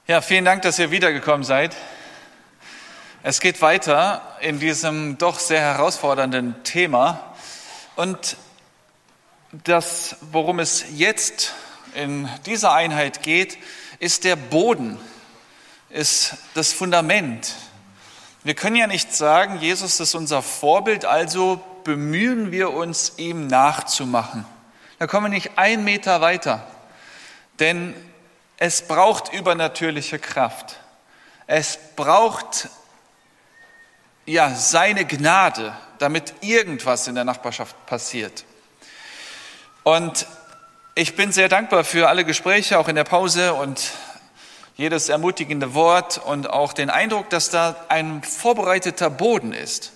Ja, vielen Dank, dass ihr wiedergekommen seid. Es geht weiter in diesem doch sehr herausfordernden Thema. Und das, worum es jetzt in dieser Einheit geht, ist der Boden, ist das Fundament. Wir können ja nicht sagen, Jesus ist unser Vorbild, also bemühen wir uns, ihm nachzumachen. Da kommen wir nicht 1 Meter weiter, denn es braucht übernatürliche Kraft. Es braucht seine Gnade, damit irgendwas in der Nachbarschaft passiert. Und ich bin sehr dankbar für alle Gespräche, auch in der Pause und jedes ermutigende Wort und auch den Eindruck, dass da ein vorbereiteter Boden ist.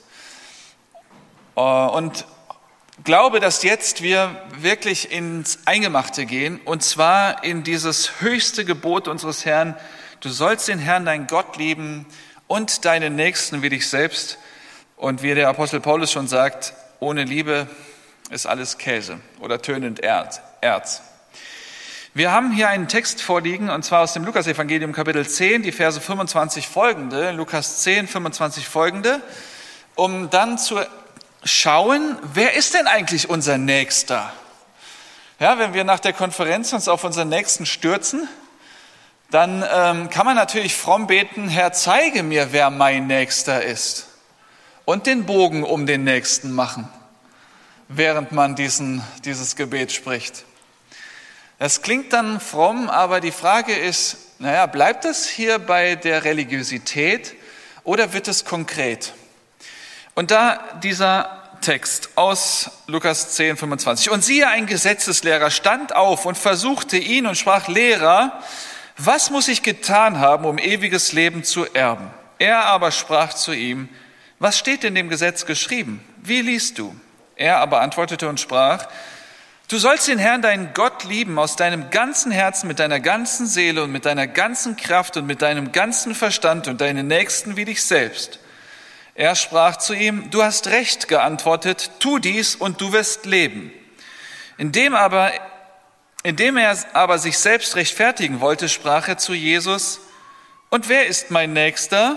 Und glaube, dass jetzt wir wirklich ins Eingemachte gehen, und zwar in dieses höchste Gebot unseres Herrn: Du sollst den Herrn, deinen Gott, lieben und deinen Nächsten wie dich selbst. Und wie der Apostel Paulus schon sagt, ohne Liebe ist alles Käse oder tönend Erz. Wir haben hier einen Text vorliegen, und zwar aus dem Lukas-Evangelium, Kapitel 10, die Verse 25 folgende, Lukas 10, 25 folgende, um dann zu schauen, wer ist denn eigentlich unser Nächster? Ja, wenn wir nach der Konferenz uns auf unseren Nächsten stürzen, dann kann man natürlich fromm beten: Herr, zeige mir, wer mein Nächster ist. Und den Bogen um den Nächsten machen, während man dieses Gebet spricht. Das klingt dann fromm, aber die Frage ist, bleibt es hier bei der Religiosität oder wird es konkret? Und da dieser Text aus Lukas 10, 25. Und siehe, ein Gesetzeslehrer stand auf und versuchte ihn und sprach: Lehrer, was muss ich getan haben, um ewiges Leben zu erben? Er aber sprach zu ihm: Was steht in dem Gesetz geschrieben? Wie liest du? Er aber antwortete und sprach: Du sollst den Herrn, deinen Gott, lieben aus deinem ganzen Herzen, mit deiner ganzen Seele und mit deiner ganzen Kraft und mit deinem ganzen Verstand und deinen Nächsten wie dich selbst. Er sprach zu ihm: Du hast recht geantwortet, tu dies und du wirst leben. Indem er aber sich selbst rechtfertigen wollte, sprach er zu Jesus: Und wer ist mein Nächster?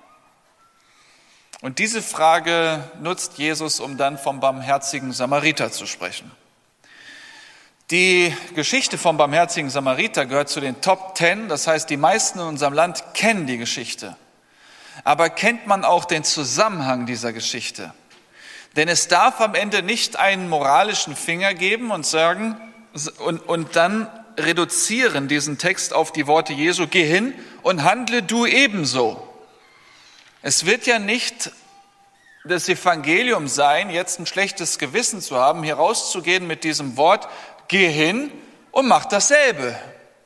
Und diese Frage nutzt Jesus, um dann vom barmherzigen Samariter zu sprechen. Die Geschichte vom barmherzigen Samariter gehört zu den Top 10, das heißt, die meisten in unserem Land kennen die Geschichte. Aber kennt man auch den Zusammenhang dieser Geschichte? Denn es darf am Ende nicht einen moralischen Finger geben und sagen und dann reduzieren diesen Text auf die Worte Jesu: Geh hin und handle du ebenso. Es wird ja nicht das Evangelium sein, jetzt ein schlechtes Gewissen zu haben, hier rauszugehen mit diesem Wort: Geh hin und mach dasselbe.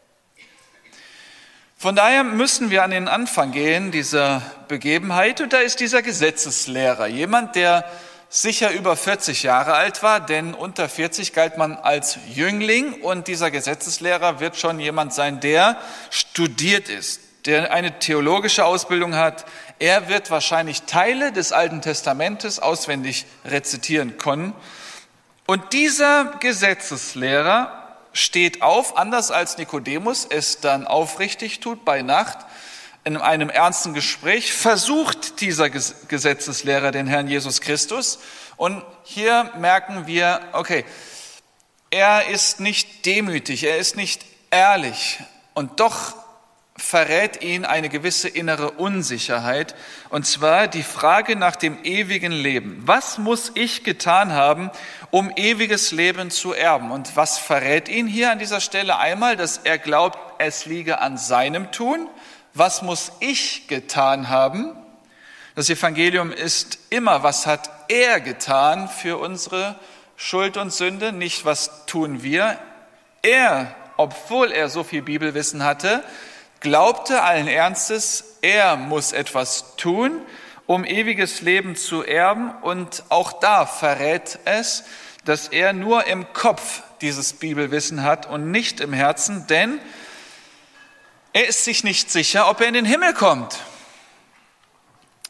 Von daher müssen wir an den Anfang gehen dieser Begebenheit, und da ist dieser Gesetzeslehrer, jemand, der sicher über 40 Jahre alt war, denn unter 40 galt man als Jüngling, und dieser Gesetzeslehrer wird schon jemand sein, der studiert ist, der eine theologische Ausbildung hat. Er wird wahrscheinlich Teile des Alten Testamentes auswendig rezitieren können. Und dieser Gesetzeslehrer steht auf, anders als Nikodemus es dann aufrichtig tut bei Nacht, in einem ernsten Gespräch versucht dieser Gesetzeslehrer den Herrn Jesus Christus. Und hier merken wir, okay, er ist nicht demütig, er ist nicht ehrlich, und doch verrät ihn eine gewisse innere Unsicherheit, und zwar die Frage nach dem ewigen Leben. Was muss ich getan haben, um ewiges Leben zu erben? Und was verrät ihn hier an dieser Stelle? Einmal, dass er glaubt, es liege an seinem Tun. Was muss ich getan haben? Das Evangelium ist immer, was hat er getan für unsere Schuld und Sünde, nicht was tun wir. Er, obwohl er so viel Bibelwissen hatte, glaubte allen Ernstes, er muss etwas tun, um ewiges Leben zu erben. Und auch da verrät es, dass er nur im Kopf dieses Bibelwissen hat und nicht im Herzen, denn er ist sich nicht sicher, ob er in den Himmel kommt.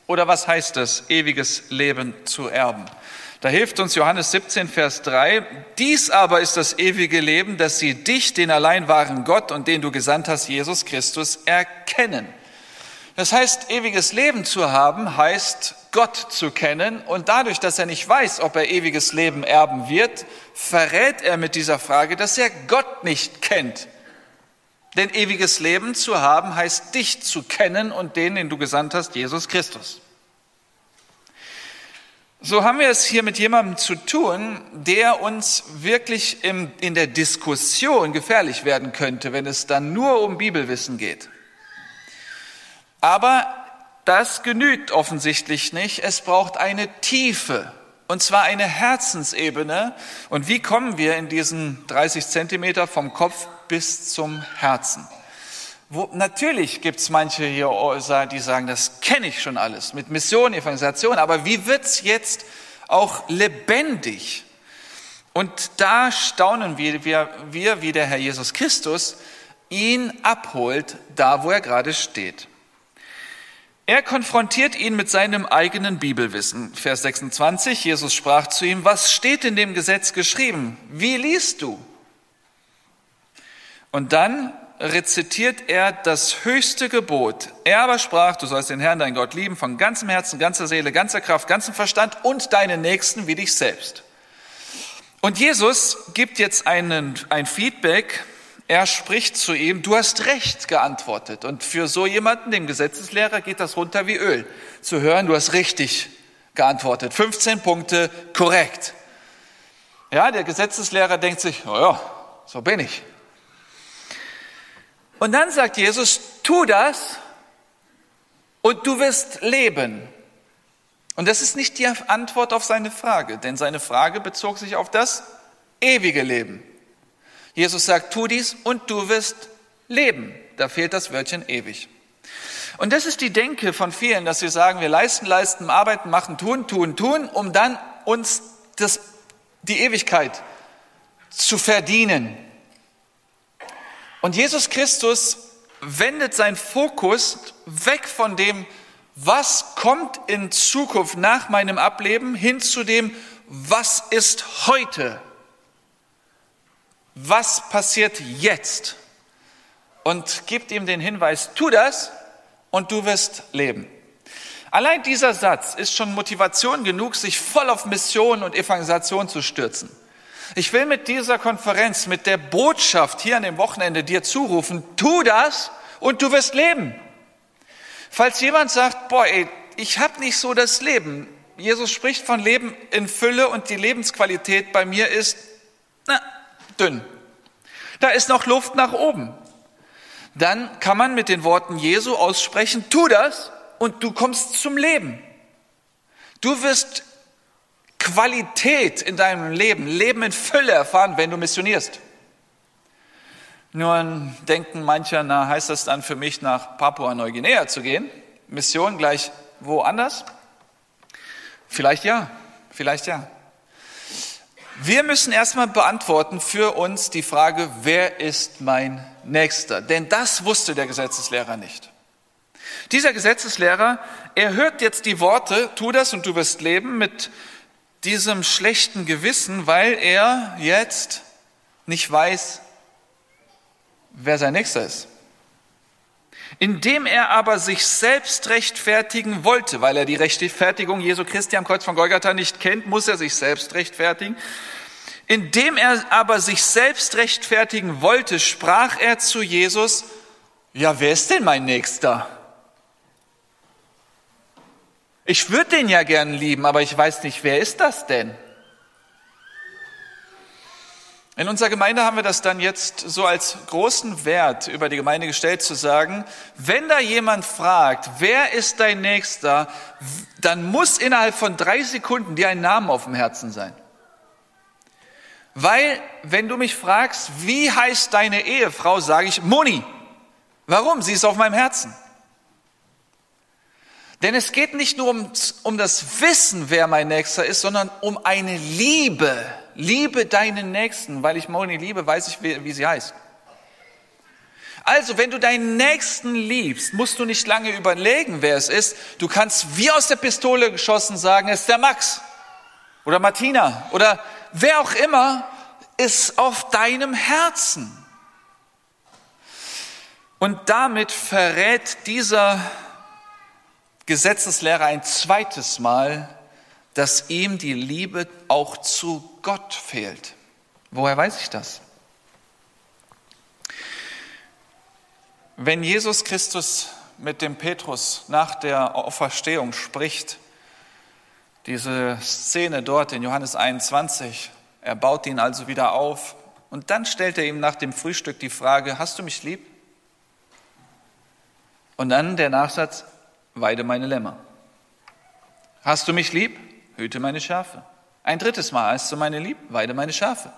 oder was heißt es, ewiges Leben zu erben? Da hilft uns Johannes 17, Vers 3. Dies aber ist das ewige Leben, dass sie dich, den allein wahren Gott und den du gesandt hast, Jesus Christus, erkennen. Das heißt, ewiges Leben zu haben, heißt Gott zu kennen. Und dadurch, dass er nicht weiß, ob er ewiges Leben erben wird, verrät er mit dieser Frage, dass er Gott nicht kennt. Denn ewiges Leben zu haben, heißt dich zu kennen und den du gesandt hast, Jesus Christus. So haben wir es hier mit jemandem zu tun, der uns wirklich in der Diskussion gefährlich werden könnte, wenn es dann nur um Bibelwissen geht. Aber das genügt offensichtlich nicht. Es braucht eine Tiefe, und zwar eine Herzensebene. Und wie kommen wir in diesen 30 Zentimeter vom Kopf bis zum Herzen? Natürlich gibt es manche hier, die sagen, das kenne ich schon alles mit Mission, Evangelisation, aber wie wird es jetzt auch lebendig? Und da staunen wir, wie der Herr Jesus Christus ihn abholt, da wo er gerade steht. Er konfrontiert ihn mit seinem eigenen Bibelwissen. Vers 26, Jesus sprach zu ihm, was steht in dem Gesetz geschrieben? Wie liest du? Und dann rezitiert er das höchste Gebot. Er aber sprach, du sollst den Herrn, deinen Gott lieben, von ganzem Herzen, ganzer Seele, ganzer Kraft, ganzem Verstand und deinen Nächsten wie dich selbst. Und Jesus gibt jetzt ein Feedback. Er spricht zu ihm, du hast recht geantwortet. Und für so jemanden, dem Gesetzeslehrer, geht das runter wie Öl. Zu hören, du hast richtig geantwortet. 15 Punkte, korrekt. Ja, der Gesetzeslehrer denkt sich, naja, so bin ich. Und dann sagt Jesus, tu das und du wirst leben. Und das ist nicht die Antwort auf seine Frage, denn seine Frage bezog sich auf das ewige Leben. Jesus sagt, tu dies und du wirst leben. Da fehlt das Wörtchen ewig. Und das ist die Denke von vielen, dass sie sagen, wir leisten, arbeiten, machen, tun, um dann uns die Ewigkeit zu verdienen. Und Jesus Christus wendet seinen Fokus weg von dem, was kommt in Zukunft nach meinem Ableben, hin zu dem, was ist heute? Was passiert jetzt? Und gibt ihm den Hinweis, tu das und du wirst leben. Allein dieser Satz ist schon Motivation genug, sich voll auf Mission und Evangelisation zu stürzen. Ich will mit dieser Konferenz, mit der Botschaft hier an dem Wochenende dir zurufen, tu das und du wirst leben. Falls jemand sagt, ich habe nicht so das Leben. Jesus spricht von Leben in Fülle und die Lebensqualität bei mir ist dünn. Da ist noch Luft nach oben. Dann kann man mit den Worten Jesu aussprechen, tu das und du kommst zum Leben. Du wirst Qualität in deinem Leben, Leben in Fülle erfahren, wenn du missionierst. Nun denken manche, heißt das dann für mich nach Papua-Neuguinea zu gehen? Mission gleich woanders? Vielleicht ja, vielleicht ja. Wir müssen erstmal beantworten für uns die Frage, wer ist mein Nächster? Denn das wusste der Gesetzeslehrer nicht. Dieser Gesetzeslehrer, er hört jetzt die Worte, tu das und du wirst leben, mit diesem schlechten Gewissen, weil er jetzt nicht weiß, wer sein Nächster ist. Indem er aber sich selbst rechtfertigen wollte, weil er die Rechtfertigung Jesu Christi am Kreuz von Golgatha nicht kennt, muss er sich selbst rechtfertigen. Indem er aber sich selbst rechtfertigen wollte, sprach er zu Jesus, ja, wer ist denn mein Nächster? Ich würde den ja gern lieben, aber ich weiß nicht, wer ist das denn? In unserer Gemeinde haben wir das dann jetzt so als großen Wert über die Gemeinde gestellt, zu sagen, wenn da jemand fragt, wer ist dein Nächster, dann muss innerhalb von 3 Sekunden dir ein Name auf dem Herzen sein. Weil, wenn du mich fragst, wie heißt deine Ehefrau, sage ich Moni. Warum? Sie ist auf meinem Herzen. Denn es geht nicht nur um das Wissen, wer mein Nächster ist, sondern um eine Liebe. Liebe deinen Nächsten. Weil ich Moni liebe, weiß ich, wie sie heißt. Also, wenn du deinen Nächsten liebst, musst du nicht lange überlegen, wer es ist. Du kannst wie aus der Pistole geschossen sagen, es ist der Max oder Martina oder wer auch immer ist auf deinem Herzen. Und damit verrät dieser Gesetzeslehrer ein zweites Mal, dass ihm die Liebe auch zu Gott fehlt. Woher weiß ich das? Wenn Jesus Christus mit dem Petrus nach der Auferstehung spricht, diese Szene dort in Johannes 21, er baut ihn also wieder auf und dann stellt er ihm nach dem Frühstück die Frage, hast du mich lieb? Und dann der Nachsatz, weide meine Lämmer. Hast du mich lieb? Hüte meine Schafe. Ein drittes Mal, hast du meine lieb? Weide meine Schafe.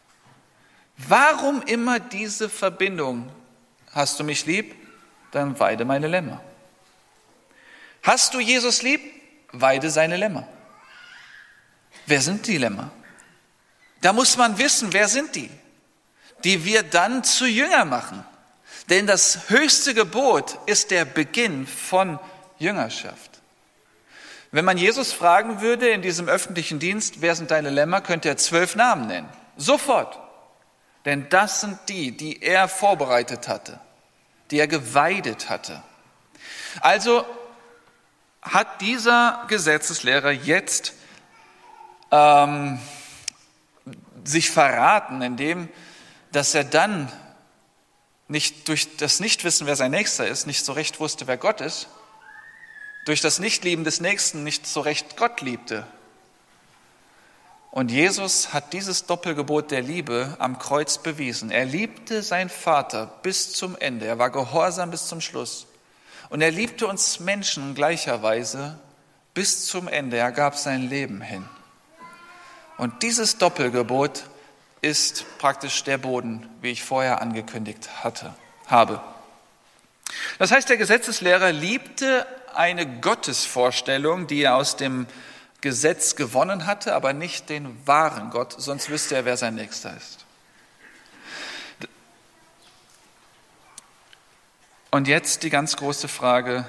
Warum immer diese Verbindung? Hast du mich lieb? Dann weide meine Lämmer. Hast du Jesus lieb? Weide seine Lämmer. Wer sind die Lämmer? Da muss man wissen, wer sind die? Die wir dann zu Jünger machen. Denn das höchste Gebot ist der Beginn von Jüngerschaft. Wenn man Jesus fragen würde in diesem öffentlichen Dienst, wer sind deine Lämmer, könnte er 12 Namen nennen. Sofort. Denn das sind die, die er vorbereitet hatte, die er geweidet hatte. Also hat dieser Gesetzeslehrer jetzt sich verraten, indem dass er dann nicht durch das Nichtwissen, wer sein Nächster ist, nicht so recht wusste, wer Gott ist, durch das Nichtlieben des Nächsten nicht so recht Gott liebte. Und Jesus hat dieses Doppelgebot der Liebe am Kreuz bewiesen. Er liebte seinen Vater bis zum Ende. Er war gehorsam bis zum Schluss. Und er liebte uns Menschen gleicherweise bis zum Ende. Er gab sein Leben hin. Und dieses Doppelgebot ist praktisch der Boden, wie ich vorher angekündigt habe. Das heißt, der Gesetzeslehrer liebte eine Gottesvorstellung, die er aus dem Gesetz gewonnen hatte, aber nicht den wahren Gott, sonst wüsste er, wer sein Nächster ist. Und jetzt die ganz große Frage,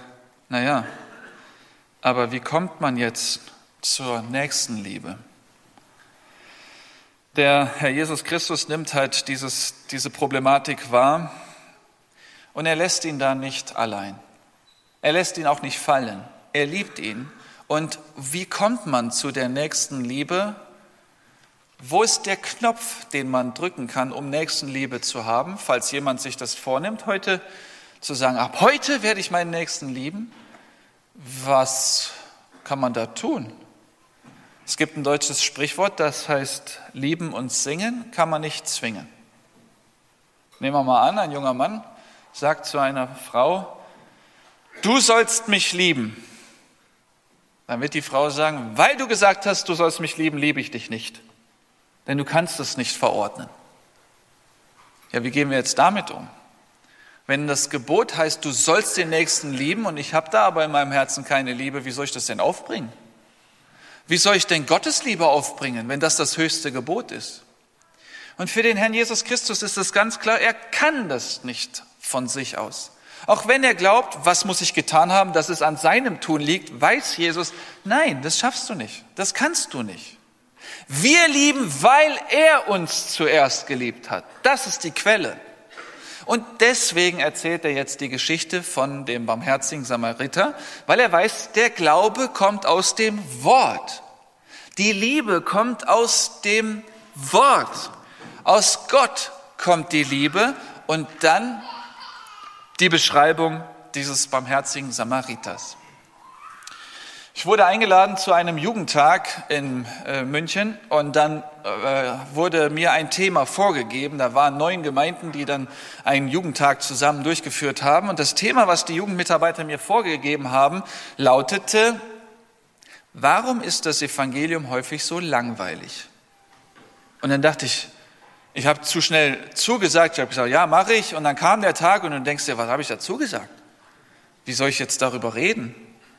aber wie kommt man jetzt zur Nächstenliebe? Der Herr Jesus Christus nimmt halt diese Problematik wahr und er lässt ihn da nicht allein. Er lässt ihn auch nicht fallen. Er liebt ihn. Und wie kommt man zu der Nächstenliebe? Wo ist der Knopf, den man drücken kann, um Nächstenliebe zu haben? Falls jemand sich das vornimmt, heute zu sagen, ab heute werde ich meinen Nächsten lieben. Was kann man da tun? Es gibt ein deutsches Sprichwort, das heißt, lieben und singen kann man nicht zwingen. Nehmen wir mal an, ein junger Mann sagt zu einer Frau, du sollst mich lieben. Dann wird die Frau sagen, weil du gesagt hast, du sollst mich lieben, liebe ich dich nicht. Denn du kannst es nicht verordnen. Ja, wie gehen wir jetzt damit um? Wenn das Gebot heißt, du sollst den Nächsten lieben und ich habe da aber in meinem Herzen keine Liebe, wie soll ich das denn aufbringen? Wie soll ich denn Gottes Liebe aufbringen, wenn das höchste Gebot ist? Und für den Herrn Jesus Christus ist es ganz klar, er kann das nicht von sich aus. Auch wenn er glaubt, was muss ich getan haben, dass es an seinem Tun liegt, weiß Jesus, nein, das schaffst du nicht, das kannst du nicht. Wir lieben, weil er uns zuerst geliebt hat. Das ist die Quelle. Und deswegen erzählt er jetzt die Geschichte von dem barmherzigen Samariter, weil er weiß, der Glaube kommt aus dem Wort. Die Liebe kommt aus dem Wort. Aus Gott kommt die Liebe und dann die Beschreibung dieses barmherzigen Samariters. Ich wurde eingeladen zu einem Jugendtag in München und dann wurde mir ein Thema vorgegeben. Da waren 9 Gemeinden, die dann einen Jugendtag zusammen durchgeführt haben. Und das Thema, was die Jugendmitarbeiter mir vorgegeben haben, lautete, warum ist das Evangelium häufig so langweilig? Und dann dachte ich habe zu schnell zugesagt. Ich habe gesagt, ja, mache ich. Und dann kam der Tag und du denkst dir, was habe ich dazu gesagt? Wie soll ich jetzt darüber reden?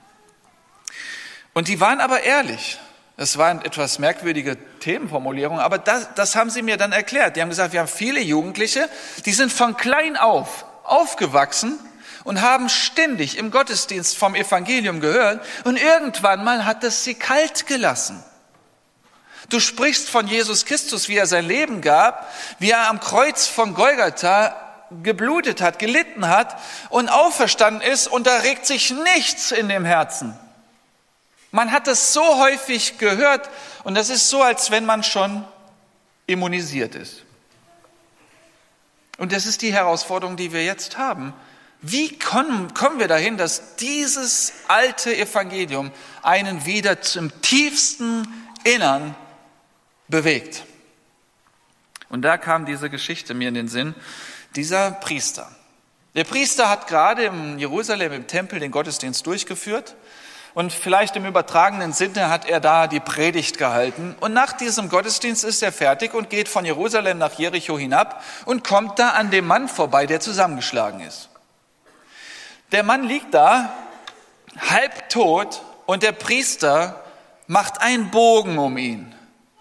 Und die waren aber ehrlich. Das waren etwas merkwürdige Themenformulierungen, aber das haben sie mir dann erklärt. Die haben gesagt, wir haben viele Jugendliche, die sind von klein auf aufgewachsen und haben ständig im Gottesdienst vom Evangelium gehört und irgendwann mal hat es sie kalt gelassen. Du sprichst von Jesus Christus, wie er sein Leben gab, wie er am Kreuz von Golgatha geblutet hat, gelitten hat und auferstanden ist und da regt sich nichts in dem Herzen. Man hat es so häufig gehört und das ist so, als wenn man schon immunisiert ist. Und das ist die Herausforderung, die wir jetzt haben. Wie kommen wir dahin, dass dieses alte Evangelium einen wieder zum tiefsten Innern bewegt? Und da kam diese Geschichte mir in den Sinn, dieser Priester. Der Priester hat gerade in Jerusalem im Tempel den Gottesdienst durchgeführt und vielleicht im übertragenen Sinne hat er da die Predigt gehalten. Und nach diesem Gottesdienst ist er fertig und geht von Jerusalem nach Jericho hinab und kommt da an dem Mann vorbei, der zusammengeschlagen ist. Der Mann liegt da, halbtot, und der Priester macht einen Bogen um ihn.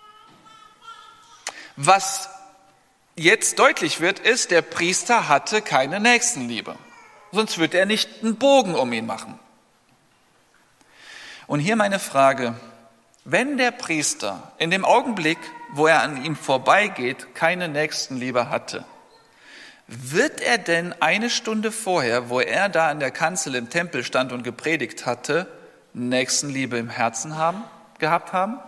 Was jetzt deutlich wird, ist, der Priester hatte keine Nächstenliebe. Sonst würde er nicht einen Bogen um ihn machen. Und hier meine Frage: Wenn der Priester in dem Augenblick, wo er an ihm vorbeigeht, keine Nächstenliebe hatte, wird er denn eine Stunde vorher, wo er da an der Kanzel im Tempel stand und gepredigt hatte, Nächstenliebe im Herzen gehabt haben?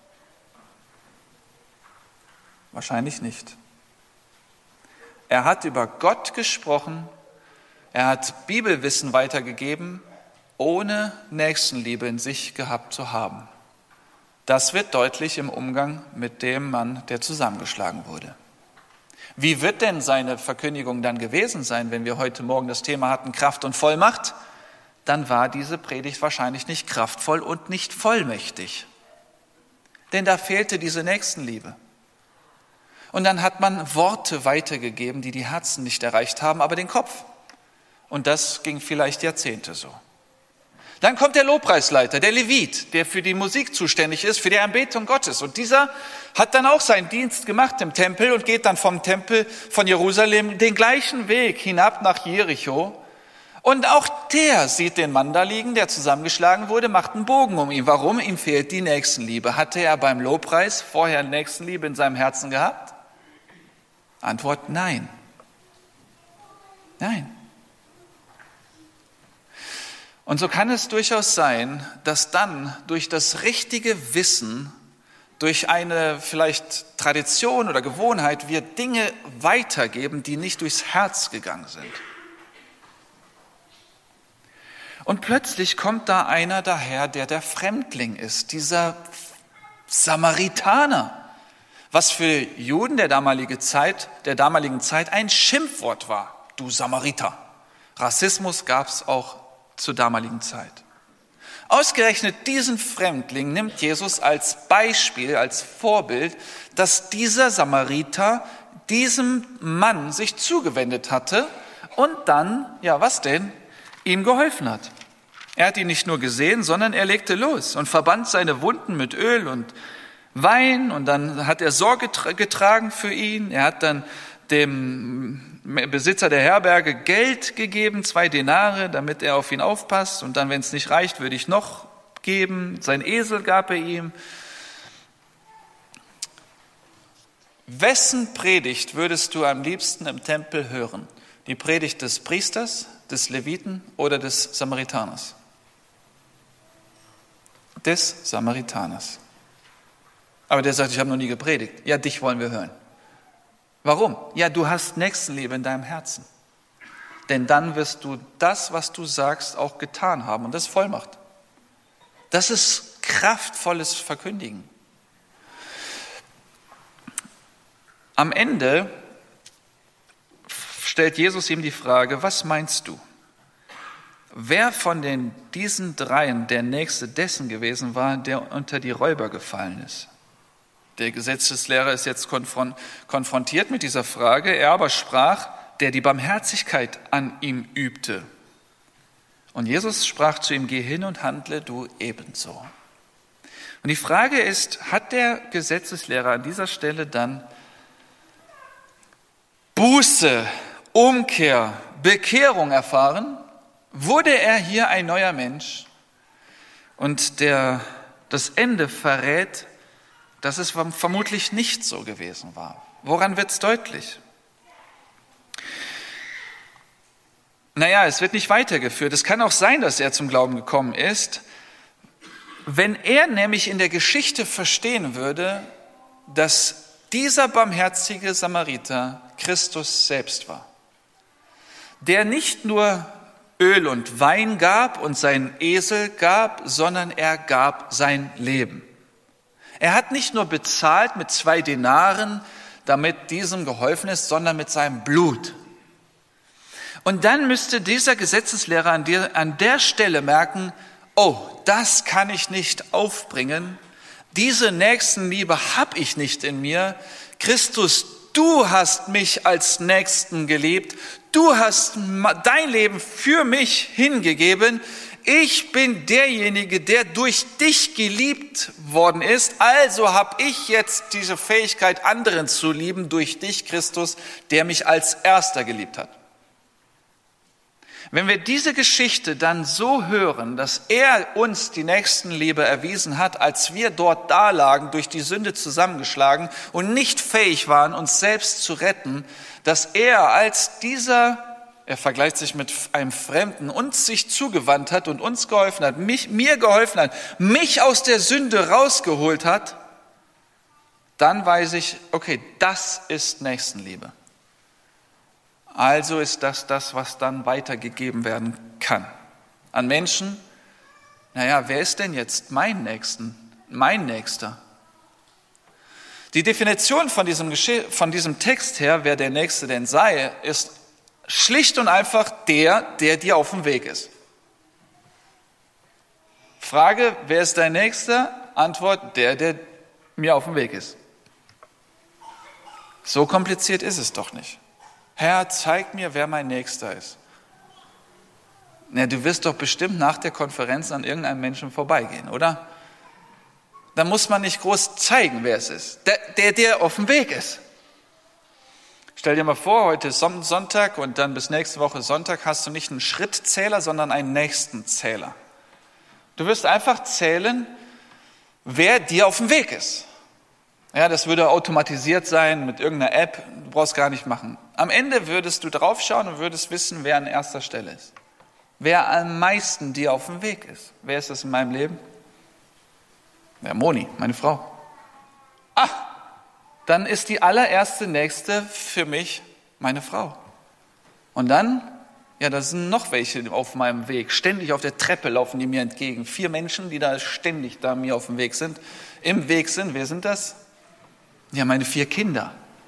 Wahrscheinlich nicht. Er hat über Gott gesprochen, er hat Bibelwissen weitergegeben, ohne Nächstenliebe in sich gehabt zu haben. Das wird deutlich im Umgang mit dem Mann, der zusammengeschlagen wurde. Wie wird denn seine Verkündigung dann gewesen sein, wenn wir heute Morgen das Thema hatten, Kraft und Vollmacht? Dann war diese Predigt wahrscheinlich nicht kraftvoll und nicht vollmächtig. Denn da fehlte diese Nächstenliebe. Und dann hat man Worte weitergegeben, die die Herzen nicht erreicht haben, aber den Kopf. Und das ging vielleicht Jahrzehnte so. Dann kommt der Lobpreisleiter, der Levit, der für die Musik zuständig ist, für die Anbetung Gottes. Und dieser hat dann auch seinen Dienst gemacht im Tempel und geht dann vom Tempel von Jerusalem den gleichen Weg hinab nach Jericho. Und auch der sieht den Mann da liegen, der zusammengeschlagen wurde, macht einen Bogen um ihn. Warum? Ihm fehlt die Nächstenliebe. Hatte er beim Lobpreis vorher Nächstenliebe in seinem Herzen gehabt? Antwort: nein. Nein. Und so kann es durchaus sein, dass dann durch das richtige Wissen, durch eine vielleicht Tradition oder Gewohnheit wir Dinge weitergeben, die nicht durchs Herz gegangen sind. Und plötzlich kommt da einer daher, der Fremdling ist, dieser Samaritaner, was für Juden der damaligen Zeit ein Schimpfwort war. Du Samariter. Rassismus gab es auch zur damaligen Zeit. Ausgerechnet diesen Fremdling nimmt Jesus als Beispiel, als Vorbild, dass dieser Samariter diesem Mann sich zugewendet hatte und dann, ja was denn, ihm geholfen hat. Er hat ihn nicht nur gesehen, sondern er legte los und verband seine Wunden mit Öl und Wein und dann hat er Sorge getragen für ihn. Er hat dann dem Besitzer der Herberge Geld gegeben, 2 Denare, damit er auf ihn aufpasst. Und dann, wenn es nicht reicht, würde ich noch geben. Sein Esel gab er ihm. Wessen Predigt würdest du am liebsten im Tempel hören? Die Predigt des Priesters, des Leviten oder des Samaritaners? Des Samaritaners. Aber der sagt, ich habe noch nie gepredigt. Ja, dich wollen wir hören. Warum? Ja, du hast Nächstenliebe in deinem Herzen. Denn dann wirst du das, was du sagst, auch getan haben. Und das ist Vollmacht. Das ist kraftvolles Verkündigen. Am Ende stellt Jesus ihm die Frage: Was meinst du? Wer von diesen dreien der Nächste dessen gewesen war, der unter die Räuber gefallen ist? Der Gesetzeslehrer ist jetzt konfrontiert mit dieser Frage. Er aber sprach, der die Barmherzigkeit an ihm übte. Und Jesus sprach zu ihm: Geh hin und handle du ebenso. Und die Frage ist, hat der Gesetzeslehrer an dieser Stelle dann Buße, Umkehr, Bekehrung erfahren, wurde er hier ein neuer Mensch. Und das Ende verrät, dass es vermutlich nicht so gewesen war. Woran wird es deutlich? Naja, es wird nicht weitergeführt. Es kann auch sein, dass er zum Glauben gekommen ist, wenn er nämlich in der Geschichte verstehen würde, dass dieser barmherzige Samariter Christus selbst war, der nicht nur Öl und Wein gab und seinen Esel gab, sondern er gab sein Leben. Er hat nicht nur bezahlt mit 2 Denaren, damit diesem geholfen ist, sondern mit seinem Blut. Und dann müsste dieser Gesetzeslehrer an der Stelle merken, oh, das kann ich nicht aufbringen. Diese Nächstenliebe habe ich nicht in mir. Christus, du hast mich als Nächsten geliebt. Du hast dein Leben für mich hingegeben. Ich bin derjenige, der durch dich geliebt worden ist. Also habe ich jetzt diese Fähigkeit, anderen zu lieben durch dich, Christus, der mich als Erster geliebt hat. Wenn wir diese Geschichte dann so hören, dass er uns die Nächstenliebe erwiesen hat, als wir dort dalagen, durch die Sünde zusammengeschlagen und nicht fähig waren, uns selbst zu retten, dass er als er vergleicht sich mit einem Fremden, uns sich zugewandt hat und uns geholfen hat, mir geholfen hat, mich aus der Sünde rausgeholt hat, dann weiß ich, okay, das ist Nächstenliebe. Also ist das, was dann weitergegeben werden kann. An Menschen, naja, wer ist denn jetzt mein Nächster? Die Definition von diesem Text her, wer der Nächste denn sei, ist schlicht und einfach der dir auf dem Weg ist. Frage, wer ist dein Nächster? Antwort, der mir auf dem Weg ist. So kompliziert ist es doch nicht. Herr, zeig mir, wer mein Nächster ist. Na, du wirst doch bestimmt nach der Konferenz an irgendeinem Menschen vorbeigehen, oder? Da muss man nicht groß zeigen, wer es ist. Der auf dem Weg ist. Stell dir mal vor, heute ist Sonntag und dann bis nächste Woche Sonntag hast du nicht einen Schrittzähler, sondern einen Nächstenzähler. Du wirst einfach zählen, wer dir auf dem Weg ist. Ja, das würde automatisiert sein mit irgendeiner App, du brauchst gar nicht machen. Am Ende würdest du draufschauen und würdest wissen, wer an erster Stelle ist. Wer am meisten dir auf dem Weg ist. Wer ist das in meinem Leben? Ja, Moni, meine Frau. Dann ist die allererste Nächste für mich meine Frau. Und dann, ja, da sind noch welche auf meinem Weg. Ständig auf der Treppe laufen die mir entgegen. 4 Menschen, die da ständig mir auf dem Weg sind. Im Weg sind, wer sind das? Ja, meine 4 Kinder.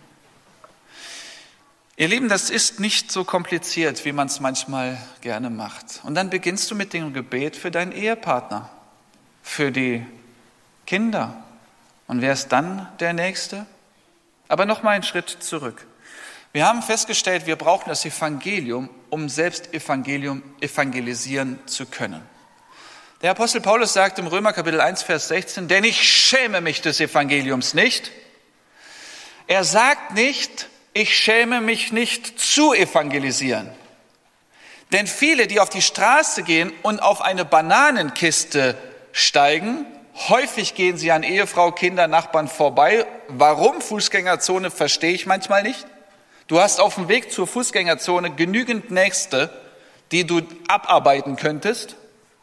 Ihr Lieben, das ist nicht so kompliziert, wie man es manchmal gerne macht. Und dann beginnst du mit dem Gebet für deinen Ehepartner, für die Kinder. Und wer ist dann der Nächste? Aber noch mal einen Schritt zurück. Wir haben festgestellt, wir brauchen das Evangelium, um selbst evangelisieren zu können. Der Apostel Paulus sagt im Römer Kapitel 1, Vers 16, denn ich schäme mich des Evangeliums nicht. Er sagt nicht, ich schäme mich nicht zu evangelisieren. Denn viele, die auf die Straße gehen und auf eine Bananenkiste steigen, häufig gehen sie an Ehefrau, Kinder, Nachbarn vorbei. Warum Fußgängerzone, verstehe ich manchmal nicht. Du hast auf dem Weg zur Fußgängerzone genügend Nächste, die du abarbeiten könntest.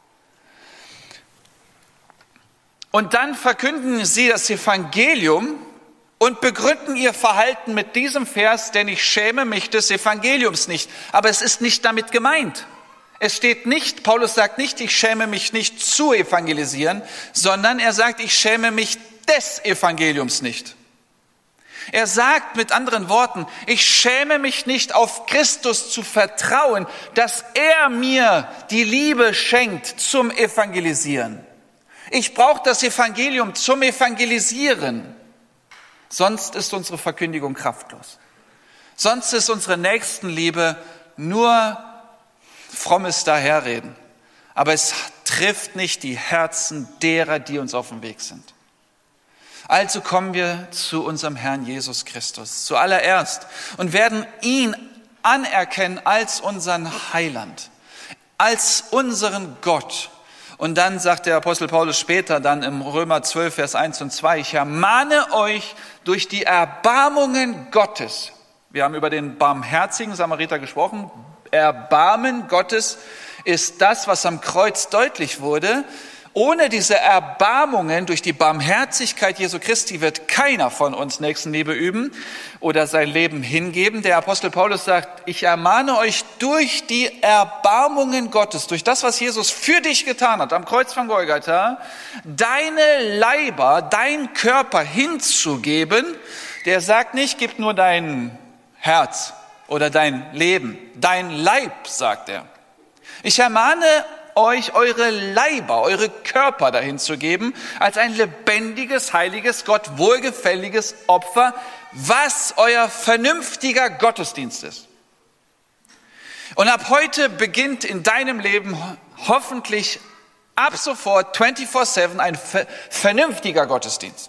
Und dann verkünden sie das Evangelium und begründen ihr Verhalten mit diesem Vers, denn ich schäme mich des Evangeliums nicht. Aber es ist nicht damit gemeint. Es steht nicht, Paulus sagt nicht, ich schäme mich nicht zu evangelisieren, sondern er sagt, ich schäme mich des Evangeliums nicht. Er sagt mit anderen Worten, ich schäme mich nicht, auf Christus zu vertrauen, dass er mir die Liebe schenkt zum Evangelisieren. Ich brauche das Evangelium zum Evangelisieren. Sonst ist unsere Verkündigung kraftlos. Sonst ist unsere Nächstenliebe nur frommes Daherreden. Aber es trifft nicht die Herzen derer, die uns auf dem Weg sind. Also kommen wir zu unserem Herrn Jesus Christus zuallererst und werden ihn anerkennen als unseren Heiland, als unseren Gott. Und dann sagt der Apostel Paulus später dann im Römer 12, Vers 1 und 2, ich ermahne euch durch die Erbarmungen Gottes. Wir haben über den barmherzigen Samariter gesprochen. Erbarmen Gottes ist das, was am Kreuz deutlich wurde. Ohne diese Erbarmungen durch die Barmherzigkeit Jesu Christi wird keiner von uns Nächstenliebe üben oder sein Leben hingeben. Der Apostel Paulus sagt, ich ermahne euch durch die Erbarmungen Gottes, durch das, was Jesus für dich getan hat am Kreuz von Golgatha, deine Leiber, dein Körper hinzugeben. Der sagt nicht, gib nur dein Herz oder dein Leben, dein Leib, sagt er. Ich ermahne euch, eure Leiber, eure Körper dahin zu geben, als ein lebendiges, heiliges, Gott wohlgefälliges Opfer, was euer vernünftiger Gottesdienst ist. Und ab heute beginnt in deinem Leben hoffentlich ab sofort 24/7 ein vernünftiger Gottesdienst.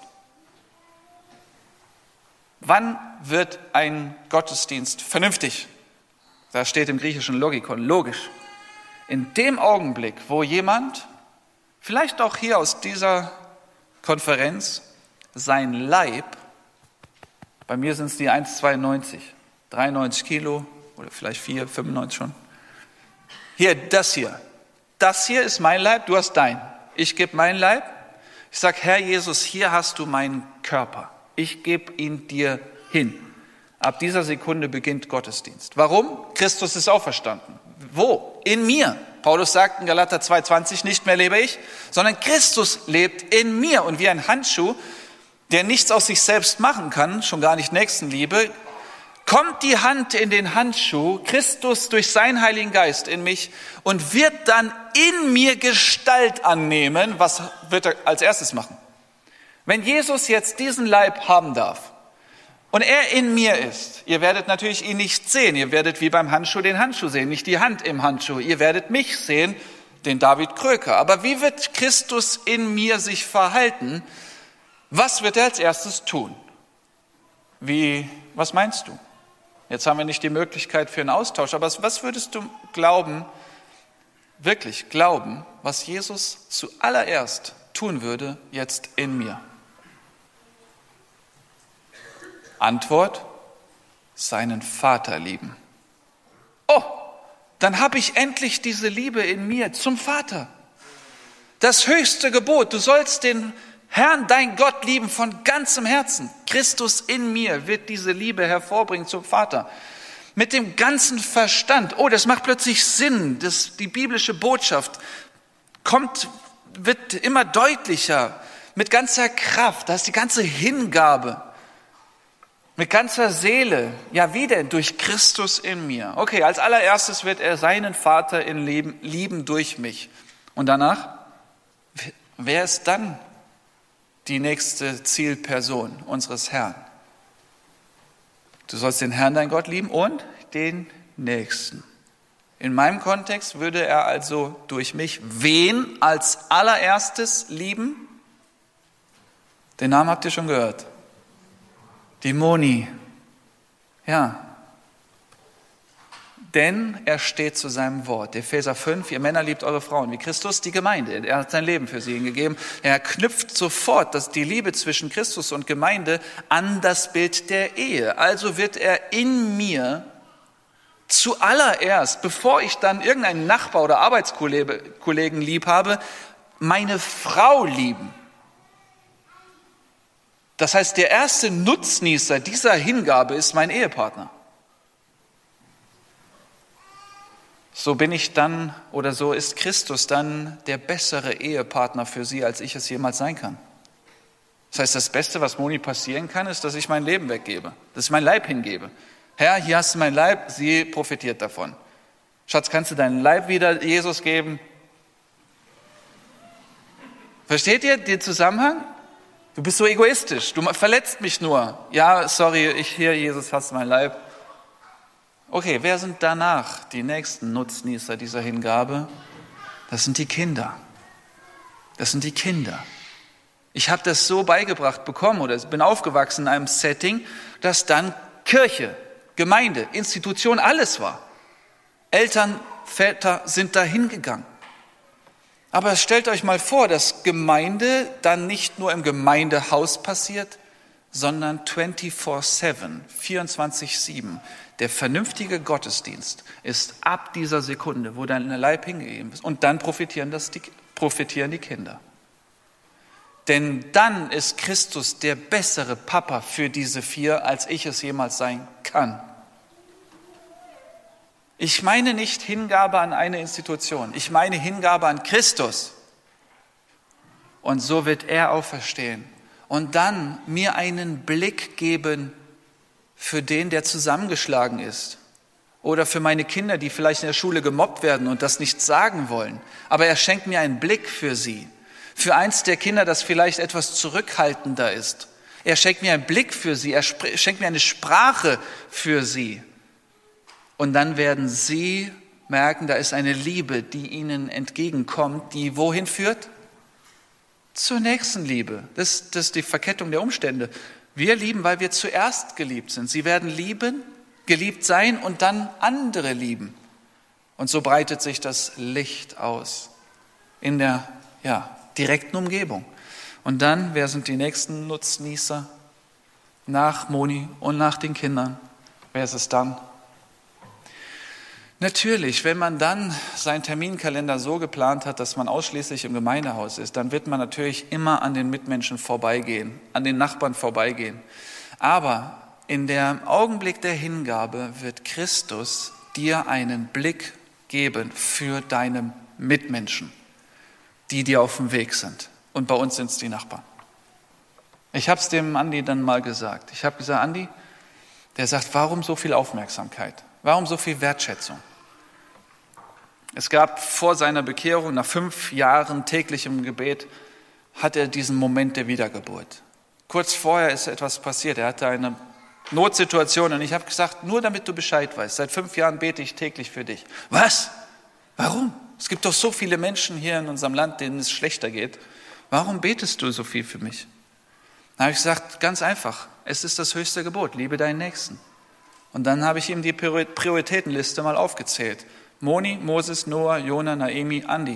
Wann wird ein Gottesdienst vernünftig? Da steht im griechischen Logikon, logisch. In dem Augenblick, wo jemand, vielleicht auch hier aus dieser Konferenz, sein Leib, bei mir sind es die 1,92, 93 Kilo oder vielleicht 95 schon. Hier, das hier ist mein Leib, du hast dein. Ich gebe meinen Leib. Ich sage, Herr Jesus, hier hast du meinen Körper. Ich gebe ihn dir hin. Ab dieser Sekunde beginnt Gottesdienst. Warum? Christus ist auferstanden. Wo? In mir. Paulus sagt in Galater 2,20, nicht mehr lebe ich, sondern Christus lebt in mir. Und wie ein Handschuh, der nichts aus sich selbst machen kann, schon gar nicht Nächstenliebe, kommt die Hand in den Handschuh, Christus durch seinen Heiligen Geist in mich und wird dann in mir Gestalt annehmen. Was wird er als erstes machen? Wenn Jesus jetzt diesen Leib haben darf, und er in mir ist, ihr werdet natürlich ihn nicht sehen. Ihr werdet wie beim Handschuh den Handschuh sehen, nicht die Hand im Handschuh. Ihr werdet mich sehen, den David Kröker. Aber wie wird Christus in mir sich verhalten? Was wird er als erstes tun? Was meinst du? Jetzt haben wir nicht die Möglichkeit für einen Austausch, aber was würdest du glauben, wirklich glauben, was Jesus zuallererst tun würde jetzt in mir? Antwort, seinen Vater lieben. Oh, dann habe ich endlich diese Liebe in mir zum Vater. Das höchste Gebot, du sollst den Herrn, dein Gott, lieben von ganzem Herzen. Christus in mir wird diese Liebe hervorbringen zum Vater. Mit dem ganzen Verstand. Oh, das macht plötzlich Sinn. Die biblische Botschaft wird immer deutlicher. Mit ganzer Kraft, da ist die ganze Hingabe. Mit ganzer Seele. Ja, wie denn? Durch Christus in mir. Okay, als allererstes wird er seinen Vater lieben durch mich. Und danach, wer ist dann die nächste Zielperson unseres Herrn? Du sollst den Herrn, dein Gott, lieben und den Nächsten. In meinem Kontext würde er also durch mich wen als allererstes lieben? Den Namen habt ihr schon gehört. Die Moni. Ja. Denn er steht zu seinem Wort. Epheser 5, ihr Männer liebt eure Frauen wie Christus die Gemeinde. Er hat sein Leben für sie hingegeben. Er knüpft sofort die Liebe zwischen Christus und Gemeinde an das Bild der Ehe. Also wird er in mir zuallererst, bevor ich dann irgendeinen Nachbar oder Arbeitskollegen lieb habe, meine Frau lieben. Das heißt, der erste Nutznießer dieser Hingabe ist mein Ehepartner. So bin ich dann oder so ist Christus dann der bessere Ehepartner für sie, als ich es jemals sein kann. Das heißt, das Beste, was Moni passieren kann, ist, dass ich mein Leben weggebe, dass ich mein Leib hingebe. Herr, hier hast du mein Leib, sie profitiert davon. Schatz, kannst du deinen Leib wieder Jesus geben? Versteht ihr den Zusammenhang? Du bist so egoistisch, du verletzt mich nur. Ja, sorry, hier, Jesus, hast du mein Leib. Okay, wer sind danach die nächsten Nutznießer dieser Hingabe? Das sind die Kinder. Das sind die Kinder. Ich habe das so beigebracht bekommen oder bin aufgewachsen in einem Setting, dass dann Kirche Gemeinde, Institution, alles war. Eltern, Väter sind dahin gegangen. Aber stellt euch mal vor, dass Gemeinde dann nicht nur im Gemeindehaus passiert, sondern 24/7, 24/7. Der vernünftige Gottesdienst ist ab dieser Sekunde, wo dein Leib hingegeben ist. Und dann profitieren die Kinder. Denn dann ist Christus der bessere Papa für diese 4, als ich es jemals sein kann. Ich meine nicht Hingabe an eine Institution, ich meine Hingabe an Christus. Und so wird er auferstehen und dann mir einen Blick geben für den, der zusammengeschlagen ist. Oder für meine Kinder, die vielleicht in der Schule gemobbt werden und das nicht sagen wollen. Aber er schenkt mir einen Blick für sie. Für eins der Kinder, das vielleicht etwas zurückhaltender ist. Er schenkt mir einen Blick für sie. Er schenkt mir eine Sprache für sie. Und dann werden sie merken, da ist eine Liebe, die ihnen entgegenkommt, die wohin führt? Zur Nächstenliebe. Das ist die Verkettung der Umstände. Wir lieben, weil wir zuerst geliebt sind. Sie werden lieben, geliebt sein und dann andere lieben. Und so breitet sich das Licht aus in der direkten Umgebung. Und dann, wer sind die nächsten Nutznießer? Nach Moni und nach den Kindern. Wer ist es dann? Natürlich, wenn man dann seinen Terminkalender so geplant hat, dass man ausschließlich im Gemeindehaus ist, dann wird man natürlich immer an den Mitmenschen vorbeigehen, an den Nachbarn vorbeigehen. Aber in dem Augenblick der Hingabe wird Christus dir einen Blick geben für deine Mitmenschen, die dir auf dem Weg sind. Und bei uns sind es die Nachbarn. Ich habe es dem Andi dann mal gesagt. Ich habe gesagt, Andi, der sagt, warum so viel Aufmerksamkeit? Warum so viel Wertschätzung? Es gab vor seiner Bekehrung, nach 5 Jahren täglichem Gebet, hat er diesen Moment der Wiedergeburt. Kurz vorher ist etwas passiert. Er hatte eine Notsituation und ich habe gesagt, nur damit du Bescheid weißt, seit 5 Jahren bete ich täglich für dich. Was? Warum? Es gibt doch so viele Menschen hier in unserem Land, denen es schlechter geht. Warum betest du so viel für mich? Dann habe ich gesagt, ganz einfach, es ist das höchste Gebot, liebe deinen Nächsten. Und dann habe ich ihm die Prioritätenliste mal aufgezählt. Moni, Moses, Noah, Jona, Naemi, Andi.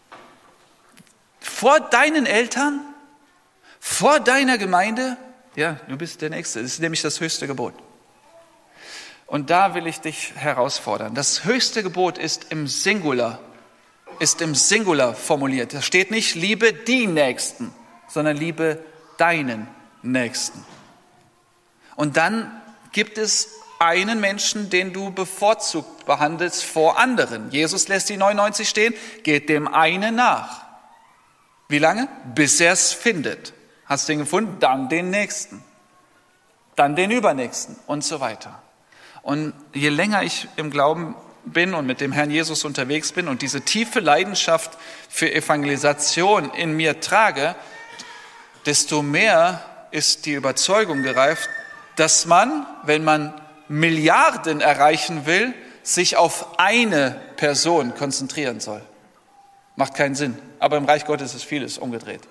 Vor deinen Eltern, vor deiner Gemeinde, ja, du bist der Nächste. Das ist nämlich das höchste Gebot. Und da will ich dich herausfordern. Das höchste Gebot ist im Singular formuliert. Da steht nicht, liebe die Nächsten, sondern liebe deinen Nächsten. Und dann gibt es einen Menschen, den du bevorzugt behandelst vor anderen. Jesus lässt die 99 stehen, geht dem einen nach. Wie lange? Bis er es findet. Hast du ihn gefunden? Dann den nächsten. Dann den übernächsten und so weiter. Und je länger ich im Glauben bin und mit dem Herrn Jesus unterwegs bin und diese tiefe Leidenschaft für Evangelisation in mir trage, desto mehr ist die Überzeugung gereift, dass man, wenn man Milliarden erreichen will, sich auf eine Person konzentrieren soll. Macht keinen Sinn. Aber im Reich Gottes ist vieles umgedreht.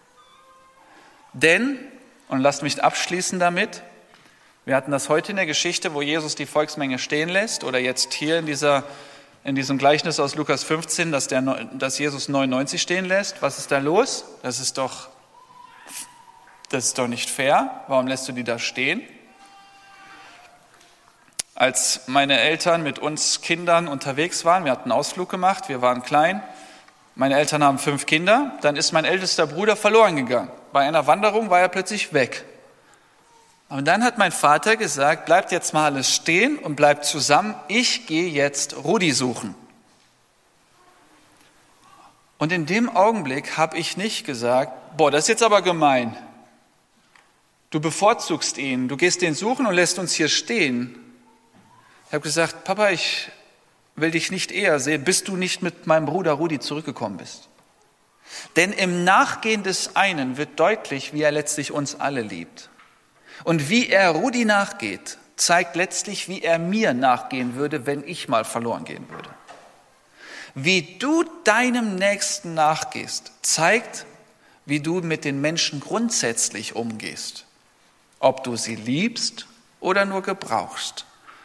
Denn, und lasst mich abschließen damit, wir hatten das heute in der Geschichte, wo Jesus die Volksmenge stehen lässt, oder jetzt hier in diesem Gleichnis aus Lukas 15, dass Jesus 99 stehen lässt. Was ist da los? Das ist doch nicht fair. Warum lässt du die da stehen? Als meine Eltern mit uns Kindern unterwegs waren, wir hatten einen Ausflug gemacht, wir waren klein, meine Eltern haben 5 Kinder, dann ist mein ältester Bruder verloren gegangen. Bei einer Wanderung war er plötzlich weg. Und dann hat mein Vater gesagt, bleibt jetzt mal alles stehen und bleibt zusammen, ich gehe jetzt Rudi suchen. Und in dem Augenblick habe ich nicht gesagt, das ist jetzt aber gemein. Du bevorzugst ihn, du gehst den suchen und lässt uns hier stehen. Ich habe gesagt, Papa, ich will dich nicht eher sehen, bis du nicht mit meinem Bruder Rudi zurückgekommen bist. Denn im Nachgehen des einen wird deutlich, wie er letztlich uns alle liebt. Und wie er Rudi nachgeht, zeigt letztlich, wie er mir nachgehen würde, wenn ich mal verloren gehen würde. Wie du deinem Nächsten nachgehst, zeigt, wie du mit den Menschen grundsätzlich umgehst. Ob du sie liebst oder nur gebrauchst.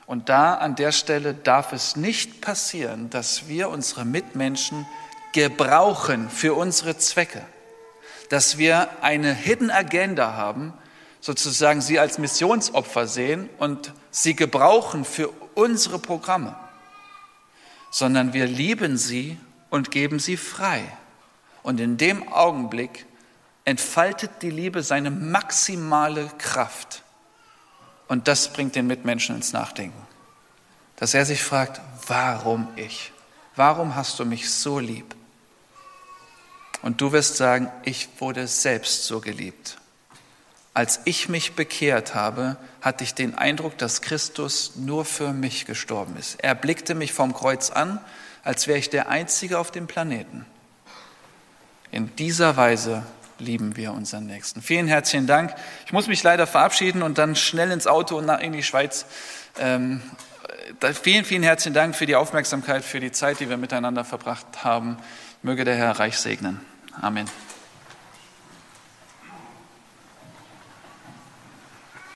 Und da an der Stelle darf es nicht passieren, dass wir unsere Mitmenschen gebrauchen für unsere Zwecke, dass wir eine Hidden Agenda haben, sozusagen sie als Missionsopfer sehen und sie gebrauchen für unsere Programme, sondern wir lieben sie und geben sie frei. Und in dem Augenblick entfaltet die Liebe seine maximale Kraft. Und das bringt den Mitmenschen ins Nachdenken. Dass er sich fragt, warum ich? Warum hast du mich so lieb? Und du wirst sagen, ich wurde selbst so geliebt. Als ich mich bekehrt habe, hatte ich den Eindruck, dass Christus nur für mich gestorben ist. Er blickte mich vom Kreuz an, als wäre ich der Einzige auf dem Planeten. In dieser Weise lieben wir unseren Nächsten. Vielen herzlichen Dank. Ich muss mich leider verabschieden und dann schnell ins Auto und in die Schweiz. Vielen, vielen herzlichen Dank für die Aufmerksamkeit, für die Zeit, die wir miteinander verbracht haben. Möge der Herr reich segnen. Amen.